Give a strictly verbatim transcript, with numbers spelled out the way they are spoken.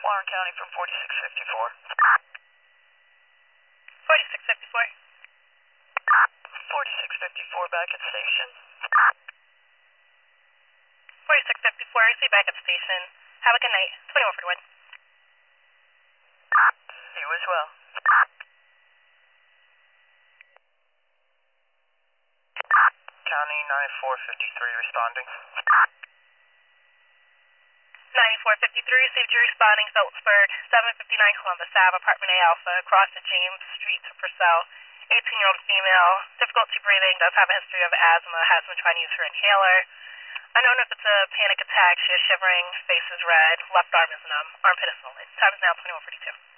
Warren County from forty-six fifty-four. forty-six fifty-four. forty-six fifty-four back at station. forty-six fifty-four, see you back at the station. Have a good night. twenty-one forty-one. You as well. County ninety-four fifty-three responding. ninety-four fifty-three, received you responding, Phillipsburg, seven fifty-nine Columbus Ave, apartment A Alpha, across the James Street to Purcell. eighteen-year-old female, difficulty breathing, does have a history of asthma, has been trying to use her inhaler. Unknown if it's a panic attack, she is shivering, face is red, left arm is numb, armpit is swollen. Time is now twenty-one forty-two.